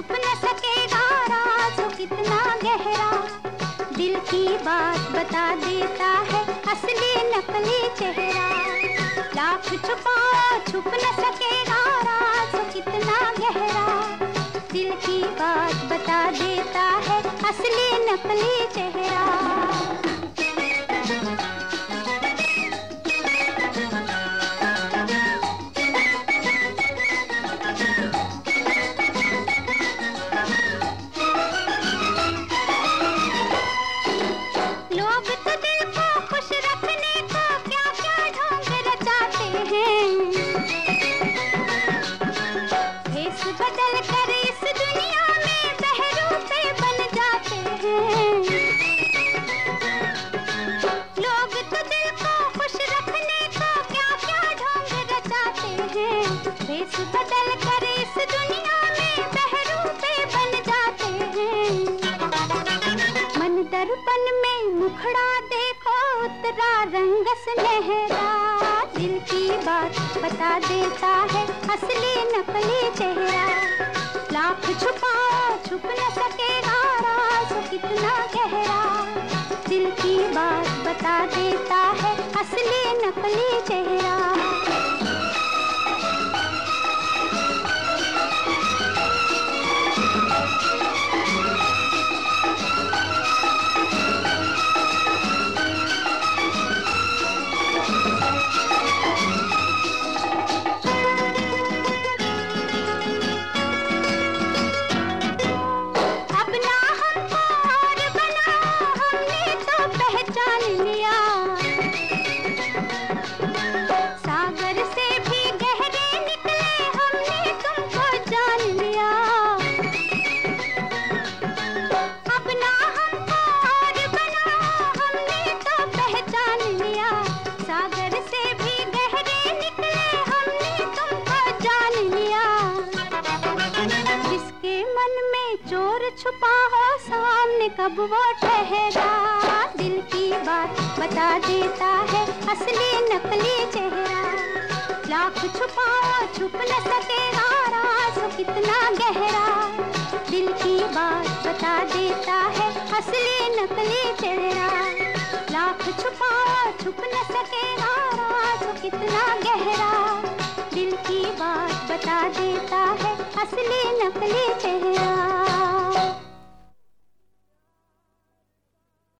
छुप न सकेगा राज हो कितना गहरा। दिल की बात बता देता है असली नकली चेहरा। लाख छुपाओ छुप न सकेगा राज हो कितना गहरा। दिल की बात बता देता है असली नकली चेहरा। बदल कर इस दुनिया में बहरूपे बन जाते हैं। लोग तो दिल को खुश रखने को क्या क्या ढोंग रचाते हैं। भेष बदल कर इस दुनिया में बहरूपे बन जाते हैं। मन दर्पण में मुखड़ा देखो उतरा रंग सुनहरा। दिल की बात बता देता है असली नकली चेहरा। लाख छुपाओ छुप न सकेगा राज कितना गहरा। दिल की बात बता देता है असली नकली चेहरा। सागर से भी गहरे निकले हमने तुमको जान लिया। अपना हमको और बना हमने तो पहचान लिया। सागर से भी गहरे निकले हमने तुमको जान लिया। जिसके मन में चोर छुपा हो सामने कब वो ठहरा। दिल की बात बता देता है असली नकली चेहरा। लाख छुपाओ छुप न सकेगा राज कितना गहरा। दिल की बात बता देता है असली नकली चेहरा। लाख छुपाओ छुप न सकेगा राज कितना गहरा। दिल की बात बता देता है असली नकली चेहरा।